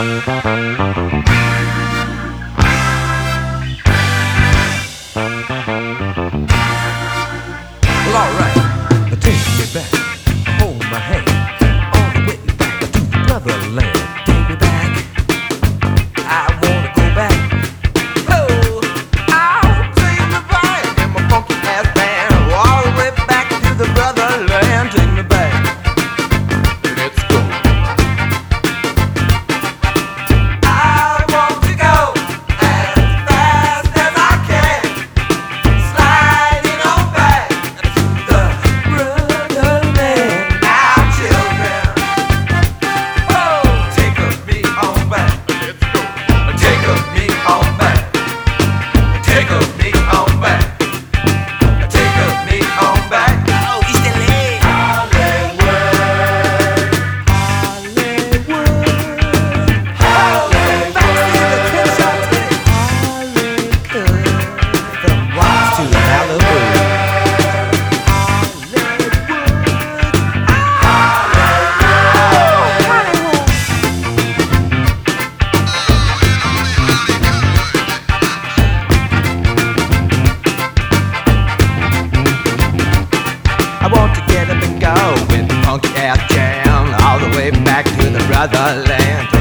Well, alright, take me back, hold my hand, all the way back to the brotherland. Take me back, I wanna go back. Oh, I'll take me back in my funky ass band, all the way back to the brotherland. Take me back, let's go. I want to go as fast as I can, sliding on back to the brotherland. Now, children, oh, take me on back. Let's go. Take me on back. Take me on back. Take me on back. Oh, East LA. Hollywood. Back to the Crenshaw Tech. From Watts to Malibu. I want to get up and go with the funky ass jam all the way back to the brotherland.